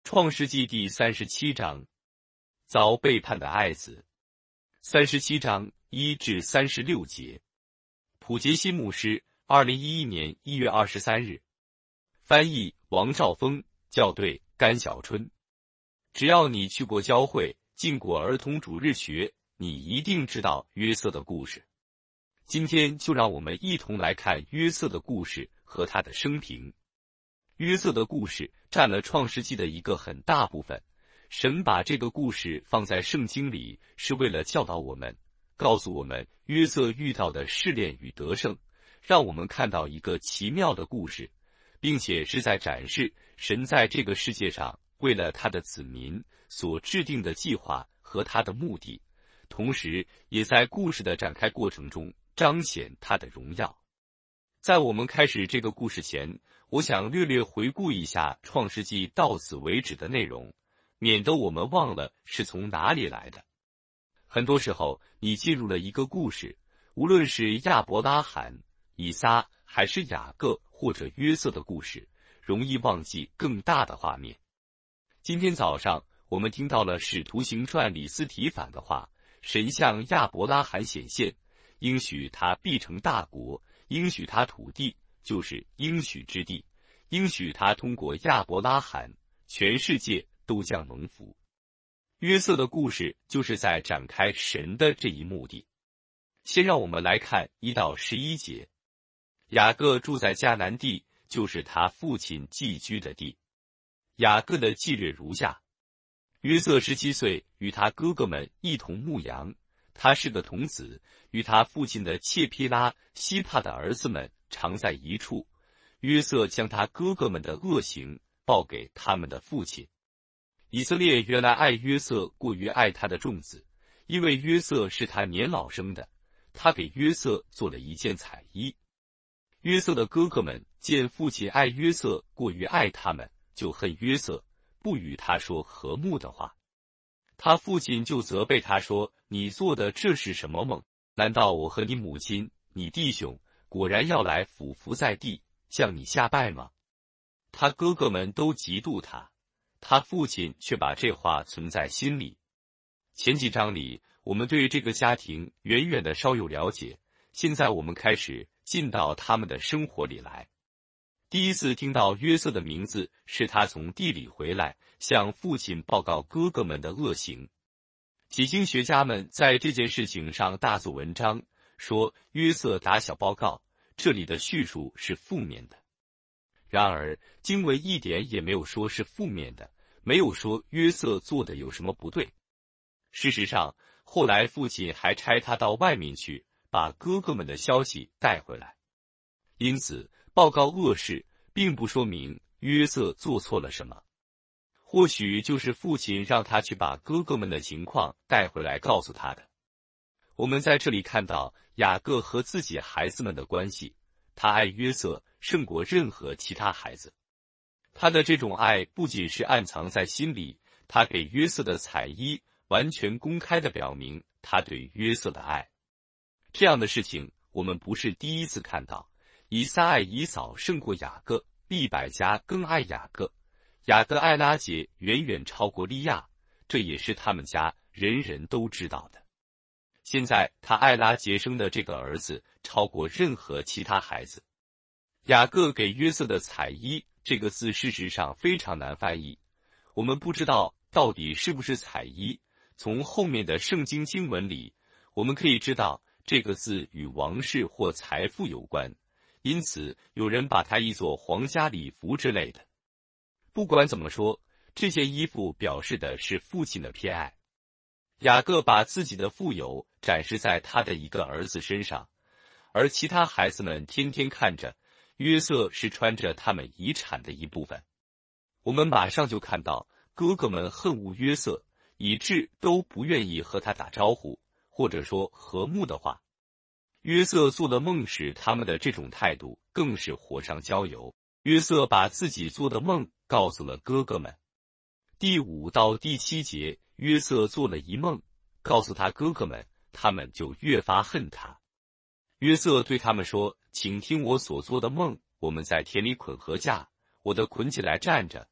创世纪第37章，遭背叛的爱子。37章1至36节。普杰西牧师，2011年1月23日。翻译：王兆峰，校对：甘小春。只要你去过教会，进过儿童主日学，你一定知道约瑟的故事。今天就让我们一同来看约瑟的故事和他的生平。约瑟的故事占了创世纪的一个很大部分，神把这个故事放在圣经里，是为了教导我们，告诉我们约瑟遇到的试炼与得胜，让我们看到一个奇妙的故事，并且是在展示神在这个世界上为了他的子民所制定的计划和他的目的，同时也在故事的展开过程中彰显他的荣耀。在我们开始这个故事前，我想略略回顾一下创世纪到此为止的内容，免得我们忘了是从哪里来的。很多时候，你进入了一个故事，无论是亚伯拉罕、以撒，还是雅各或者约瑟的故事，容易忘记更大的画面。今天早上，我们听到了《使徒行传》里斯提反的话，神向亚伯拉罕显现，应许他必成大国，应许他土地，就是应许之地，应许他通过亚伯拉罕，全世界都将蒙福。约瑟的故事就是在展开神的这一目的。先让我们来看1到11节。雅各住在迦南地，就是他父亲寄居的地。雅各的忌日如下：约瑟17岁，与他哥哥们一同牧羊，他是个童子，与他父亲的妾毗拉、西帕的儿子们常在一处。约瑟将他哥哥们的恶行报给他们的父亲。以色列原来爱约瑟过于爱他的众子，因为约瑟是他年老生的，他给约瑟做了一件彩衣。约瑟的哥哥们见父亲爱约瑟过于爱他们，就恨约瑟，不与他说和睦的话。他父亲就责备他说：你做的这是什么梦？难道我和你母亲、你弟兄果然要来俯伏在地，向你下拜吗？他哥哥们都嫉妒他，他父亲却把这话存在心里。前几章里，我们对这个家庭远远的稍有了解，现在我们开始进到他们的生活里来。第一次听到约瑟的名字，是他从地里回来，向父亲报告哥哥们的恶行。几经学家们在这件事情上大做文章，说约瑟打小报告，这里的叙述是负面的。然而经文一点也没有说是负面的，没有说约瑟做的有什么不对。事实上，后来父亲还差他到外面去，把哥哥们的消息带回来。因此报告恶事并不说明约瑟做错了什么，或许就是父亲让他去把哥哥们的情况带回来告诉他的。我们在这里看到雅各和自己孩子们的关系，他爱约瑟胜过任何其他孩子。他的这种爱不仅是暗藏在心里，他给约瑟的彩衣完全公开地表明他对约瑟的爱。这样的事情我们不是第一次看到。以撒爱以扫胜过雅各，利百加更爱雅各，雅各爱拉结远远超过利亚，这也是他们家人人都知道的。现在他爱拉结生的这个儿子超过任何其他孩子。雅各给约瑟的彩衣这个字事实上非常难翻译，我们不知道到底是不是彩衣。从后面的圣经经文里，我们可以知道这个字与王室或财富有关，因此有人把它译作皇家礼服之类的。不管怎么说，这件衣服表示的是父亲的偏爱。雅各把自己的富有展示在他的一个儿子身上，而其他孩子们天天看着约瑟是穿着他们遗产的一部分。我们马上就看到哥哥们恨恶约瑟，以致都不愿意和他打招呼，或者说和睦的话。约瑟做的梦使他们的这种态度更是火上浇油。约瑟把自己做的梦告诉了哥哥们。第5到第7节，约瑟做了一梦，告诉他哥哥们，他们就越发恨他。约瑟对他们说：请听我所做的梦，我们在田里捆禾稼，我的捆起来站着，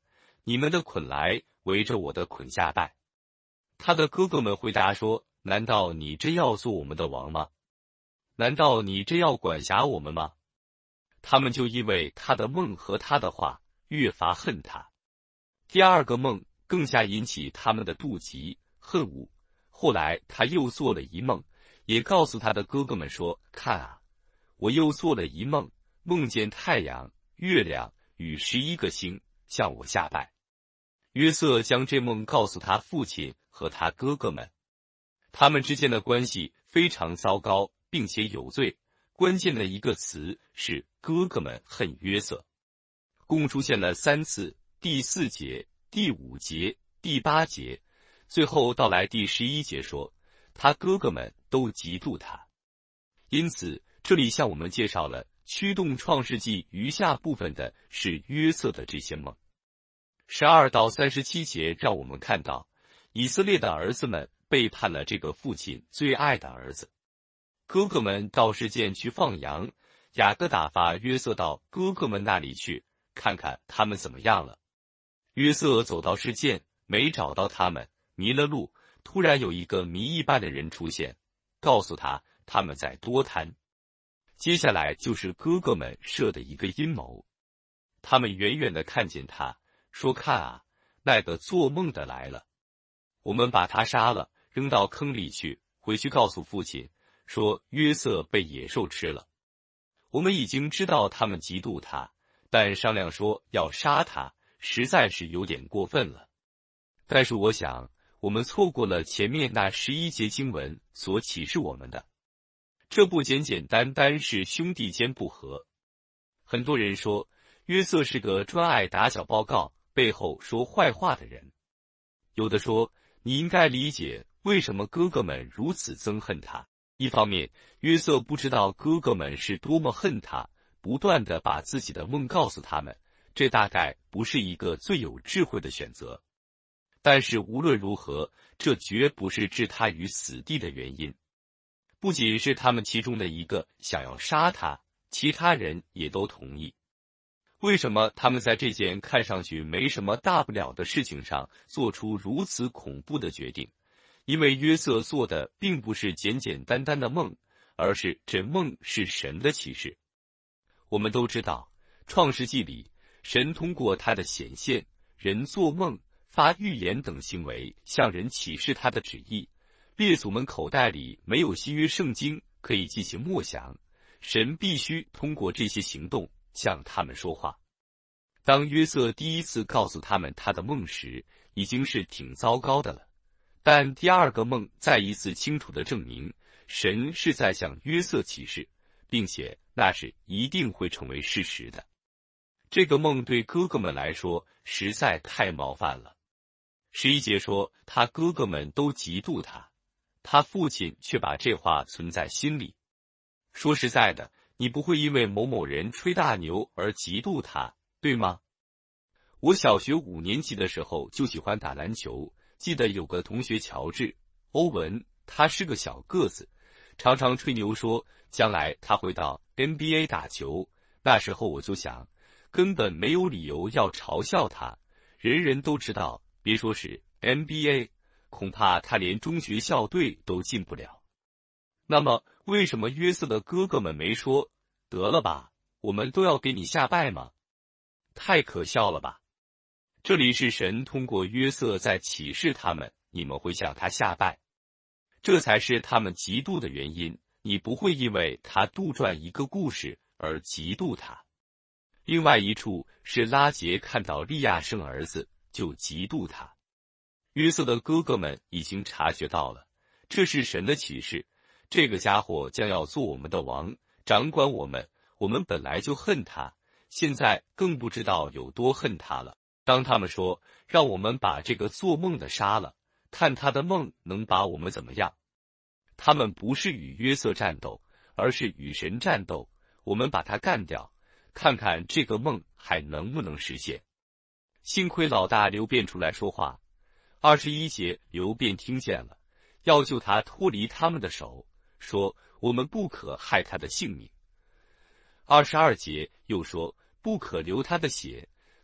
你们的捆来，围着我的捆下拜。他的哥哥们回答说，难道你真要做我们的王吗？难道你真要管辖我们吗？他们就因为他的梦和他的话，越发恨他。第二个梦更加引起他们的妒忌、恨恶。后来他又做了一梦，也告诉他的哥哥们说，看啊，我又做了一梦，梦见太阳、月亮与11个星向我下拜。约瑟将这梦告诉他父亲和他哥哥们，他们之间的关系非常糟糕，并且有罪。关键的一个词是哥哥们恨约瑟，共出现了3次，第4节、第5节、第8节，最后到来第11节说，他哥哥们都嫉妒他。因此，这里向我们介绍了驱动创世纪余下部分的是约瑟的这些梦。12到37节让我们看到，以色列的儿子们背叛了这个父亲最爱的儿子。哥哥们到示剑去放羊，雅各打发约瑟到哥哥们那里去，看看他们怎么样了。约瑟走到示剑，没找到他们，迷了路。突然有一个谜一般的人出现，告诉他他们在多滩。接下来就是哥哥们设的一个阴谋。他们远远地看见他，说，看啊，那个做梦的来了，我们把他杀了，扔到坑里去，回去告诉父亲说，约瑟被野兽吃了。我们已经知道他们嫉妒他，但商量说要杀他，实在是有点过分了。但是我想，我们错过了前面那11节经文所启示我们的，这不简简单单是兄弟间不和。很多人说，约瑟是个专爱打小报告、背后说坏话的人。有的说，你应该理解为什么哥哥们如此憎恨他。一方面，约瑟不知道哥哥们是多么恨他，不断地把自己的梦告诉他们，这大概不是一个最有智慧的选择。但是无论如何，这绝不是置他于死地的原因。不仅是他们其中的一个想要杀他，其他人也都同意。为什么他们在这件看上去没什么大不了的事情上做出如此恐怖的决定？因为约瑟做的并不是简简单单的梦，而是这梦是神的启示。我们都知道，创世纪里，神通过他的显现、人做梦、发预言等行为向人启示他的旨意。列祖们口袋里没有新约圣经可以进行默想，神必须通过这些行动向他们说话。当约瑟第一次告诉他们他的梦时，已经是挺糟糕的了。但第二个梦再一次清楚地证明，神是在向约瑟启示，并且那是一定会成为事实的。这个梦对哥哥们来说实在太冒犯了。11节说，他哥哥们都嫉妒他，他父亲却把这话存在心里。说实在的，你不会因为某某人吹大牛而嫉妒他，对吗？我小学5年级的时候就喜欢打篮球，记得有个同学乔治·欧文，他是个小个子，常常吹牛说将来他会到 NBA 打球。那时候我就想，根本没有理由要嘲笑他，人人都知道，别说是 NBA， 恐怕他连中学校队都进不了。那么为什么约瑟的哥哥们没说，得了吧，我们都要给你下拜吗？太可笑了吧。这里是神通过约瑟在启示他们，你们会向他下拜，这才是他们嫉妒的原因。你不会因为他杜撰一个故事而嫉妒他。另外一处是拉结看到利亚生儿子就嫉妒他。约瑟的哥哥们已经察觉到了，这是神的启示，这个家伙将要做我们的王，掌管我们，我们本来就恨他，现在更不知道有多恨他了。当他们说，让我们把这个做梦的杀了，看他的梦能把我们怎么样。他们不是与约瑟战斗，而是与神战斗，我们把他干掉，看看这个梦还能不能实现。幸亏老大刘辩出来说话。21节，刘辩听见了，要救他脱离他们的手，说我们不可害他的性命。22节又说，不可流他的血，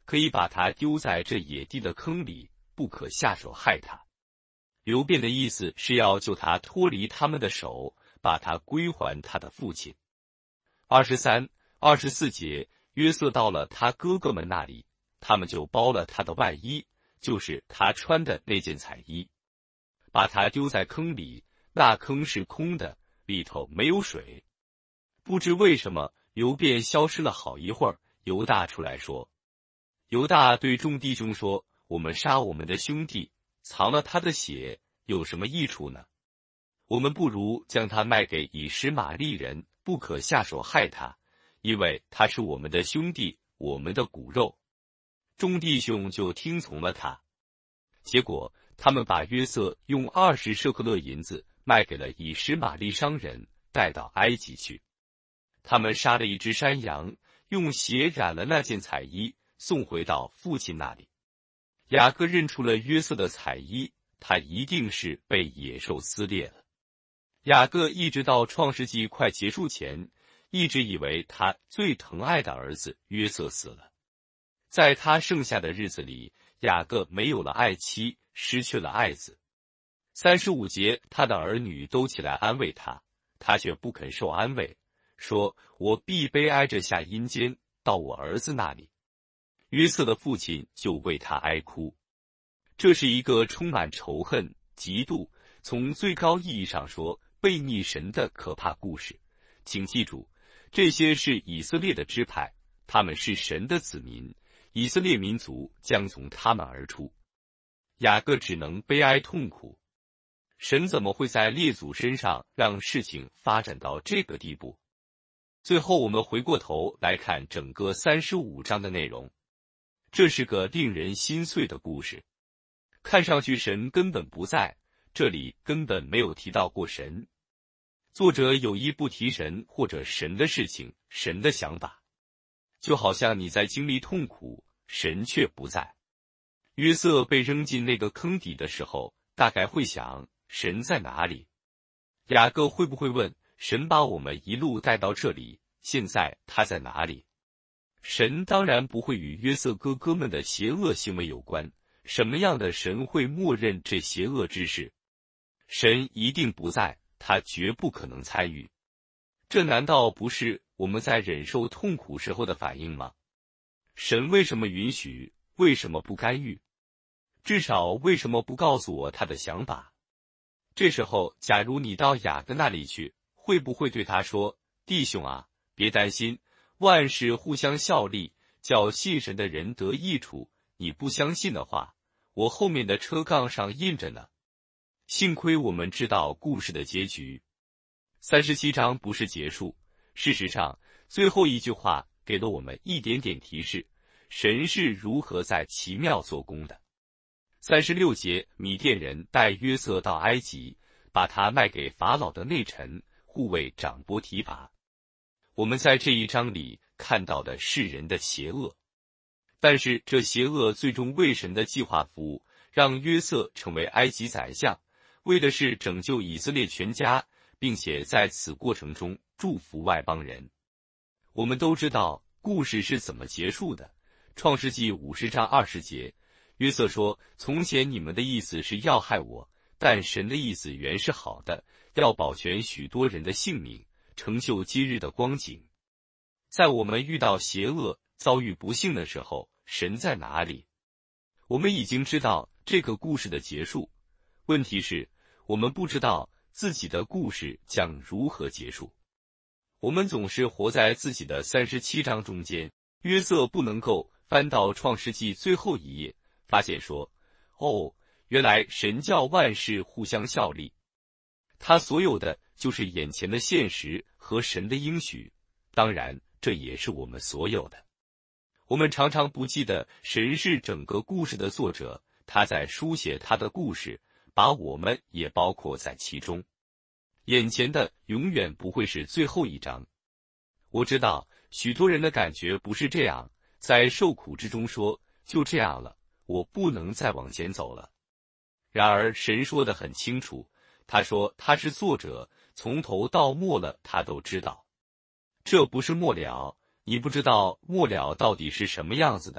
可以把他丢在这野地的坑里，不可下手害他。刘辩的意思是要救他脱离他们的手，把他归还他的父亲。23、24节，约瑟到了他哥哥们那里，他们就包了他的外衣，就是他穿的那件彩衣，把他丢在坑里，那坑是空的，里头没有水。不知为什么，刘辩消失了好一会儿，犹大出来说。犹大对众弟兄说，我们杀我们的兄弟，藏了他的血，有什么益处呢？我们不如将他卖给以实玛利人，不可下手害他，因为他是我们的兄弟，我们的骨肉。众弟兄就听从了他。结果他们把约瑟用20舍客勒银子卖给了以实玛利商人，带到埃及去。他们杀了一只山羊，用血染了那件彩衣，送回到父亲那里。雅各认出了约瑟的彩衣，他一定是被野兽撕裂了。雅各一直到创世纪快结束前，一直以为他最疼爱的儿子约瑟死了。在他剩下的日子里，雅各没有了爱妻，失去了爱子。35节，他的儿女都起来安慰他，他却不肯受安慰，说：我必悲哀着下阴间，到我儿子那里。约瑟的父亲就为他哀哭。这是一个充满仇恨、嫉妒，从最高意义上说，悖逆神的可怕故事。请记住，这些是以色列的支派，他们是神的子民，以色列民族将从他们而出。雅各只能悲哀痛苦。神怎么会在列祖身上让事情发展到这个地步？最后我们回过头来看整个35章的内容，这是个令人心碎的故事。看上去神根本不在，这里根本没有提到过神。作者有意不提神或者神的事情，神的想法，就好像你在经历痛苦，神却不在。约瑟被扔进那个坑底的时候，大概会想，神在哪里？雅各会不会问，神把我们一路带到这里，现在他在哪里？神当然不会与约瑟哥哥们的邪恶行为有关，什么样的神会默认这邪恶之事？神一定不在，他绝不可能参与。这难道不是我们在忍受痛苦时候的反应吗？神为什么允许？为什么不干预？至少为什么不告诉我他的想法？这时候，假如你到雅各那里去，会不会对他说，弟兄啊，别担心，万事互相效力，叫信神的人得益处。你不相信的话，我后面的车杠上印着呢。幸亏我们知道故事的结局。37章不是结束，事实上，最后一句话给了我们一点点提示，神是如何在奇妙做工的。36节，米甸人带约瑟到埃及，把他卖给法老的内臣、护卫长波提乏。我们在这一章里看到的是人的邪恶，但是这邪恶最终为神的计划服务，让约瑟成为埃及宰相，为的是拯救以色列全家，并且在此过程中祝福外邦人。我们都知道故事是怎么结束的。创世纪50章20节，约瑟说，从前你们的意思是要害我，但神的意思原是好的，要保全许多人的性命，成就今日的光景。在我们遇到邪恶、遭遇不幸的时候，神在哪里？我们已经知道这个故事的结束，问题是，我们不知道自己的故事将如何结束。我们总是活在自己的37章中间。约瑟不能够翻到创世纪最后一页，发现说，哦，原来神叫万事互相效力。他所有的就是眼前的现实和神的应许，当然这也是我们所有的。我们常常不记得神是整个故事的作者，他在书写他的故事，把我们也包括在其中。眼前的永远不会是最后一章。我知道许多人的感觉不是这样，在受苦之中说，就这样了，我不能再往前走了。然而神说得很清楚，他说他是作者，从头到末了他都知道。这不是末了，你不知道末了到底是什么样子的，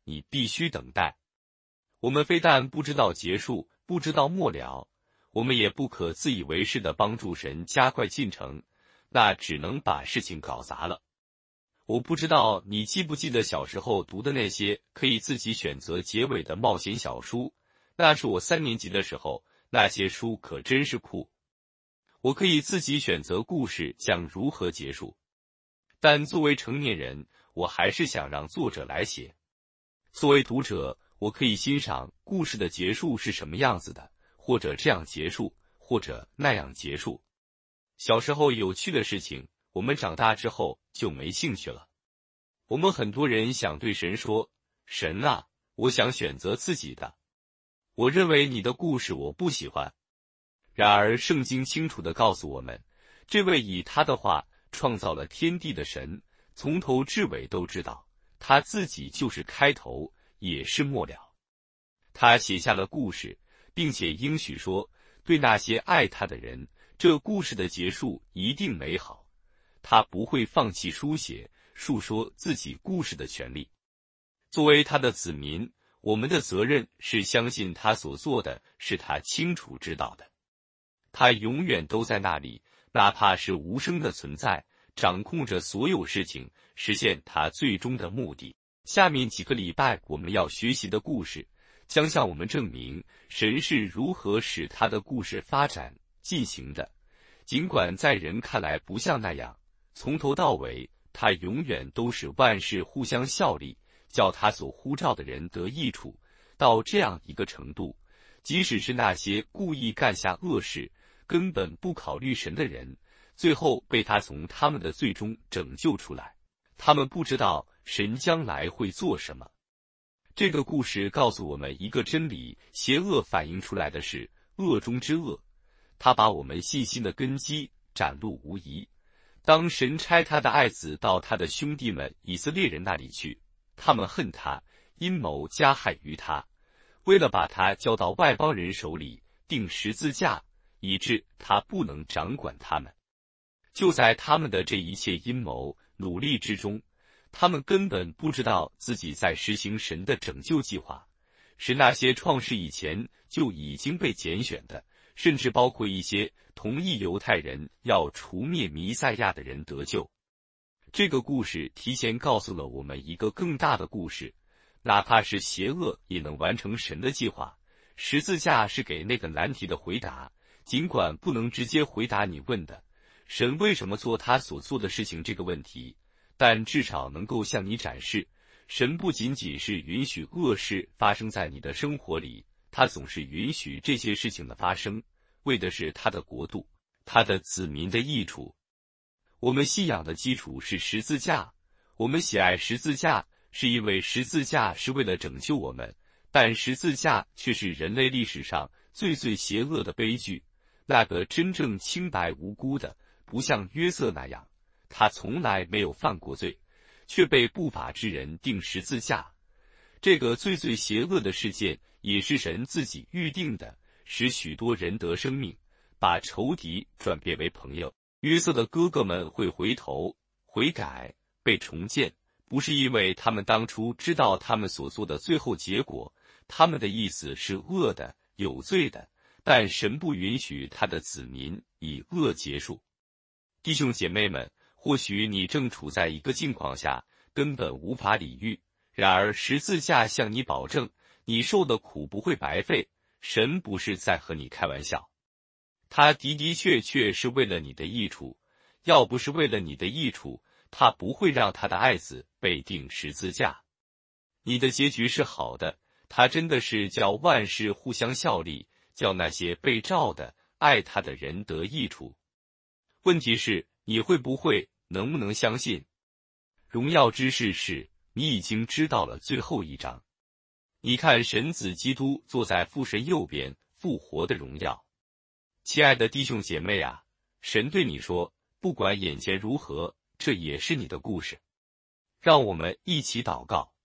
你必须等待。我们非但不知道结束，不知道末了，我们也不可自以为是地帮助神加快进程，那只能把事情搞砸了。我不知道你记不记得小时候读的那些可以自己选择结尾的冒险小书，那是我3年级的时候，那些书可真是酷。我可以自己选择故事将如何结束，但作为成年人，我还是想让作者来写。作为读者，我可以欣赏故事的结束是什么样子的，或者这样结束，或者那样结束。小时候有趣的事情，我们长大之后就没兴趣了。我们很多人想对神说，神啊，我想选择自己的。我认为你的故事我不喜欢。然而圣经清楚地告诉我们，这位以他的话创造了天地的神，从头至尾都知道，他自己就是开头，也是末了。他写下了故事，并且应许说，对那些爱他的人，这故事的结束一定美好。他不会放弃书写、述说自己故事的权利。作为他的子民，我们的责任是相信他所做的是他清楚知道的。他永远都在那里，哪怕是无声的存在，掌控着所有事情，实现他最终的目的。下面几个礼拜我们要学习的故事，将向我们证明神是如何使他的故事发展进行的。尽管在人看来不像那样，从头到尾，他永远都是万事互相效力，叫他所呼召的人得益处。到这样一个程度，即使是那些故意干下恶事，根本不考虑神的人，最后被他从他们的罪中拯救出来。他们不知道神将来会做什么。这个故事告诉我们一个真理，邪恶反映出来的是恶中之恶，他把我们信心的根基展露无遗。当神差他的爱子到他的兄弟们以色列人那里去，他们恨他，阴谋加害于他，为了把他交到外邦人手里，钉十字架，以致他不能掌管他们。就在他们的这一切阴谋努力之中，他们根本不知道自己在实行神的拯救计划，是那些创世以前就已经被拣选的，甚至包括一些同意犹太人要除灭弥赛亚的人得救。这个故事提前告诉了我们一个更大的故事，哪怕是邪恶也能完成神的计划。十字架是给那个难题的回答，尽管不能直接回答你问的神为什么做他所做的事情这个问题，但至少能够向你展示，神不仅仅是允许恶事发生在你的生活里，他总是允许这些事情的发生，为的是他的国度，他的子民的益处。我们信仰的基础是十字架，我们喜爱十字架，是因为十字架是为了拯救我们，但十字架却是人类历史上最邪恶的悲剧。那个真正清白无辜的，不像约瑟那样，他从来没有犯过罪，却被不法之人钉十字架。这个最邪恶的事件，也是神自己预定的，使许多人得生命，把仇敌转变为朋友。约瑟的哥哥们会回头悔改，被重建，不是因为他们当初知道他们所做的最后结果，他们的意思是恶的、有罪的，但神不允许他的子民以恶结束。弟兄姐妹们，或许你正处在一个境况下，根本无法理喻，然而十字架向你保证，你受的苦不会白费，神不是在和你开玩笑，他的确是为了你的益处，要不是为了你的益处，他不会让他的爱子被钉十字架。你的结局是好的，他真的是叫万事互相效力，叫那些被召的爱他的人得益处。问题是，你会不会，能不能相信？荣耀之事是，你已经知道了最后一章。你看神子基督坐在父神右边，复活的荣耀。亲爱的弟兄姐妹啊，神对你说，不管眼前如何，这也是你的故事。让我们一起祷告。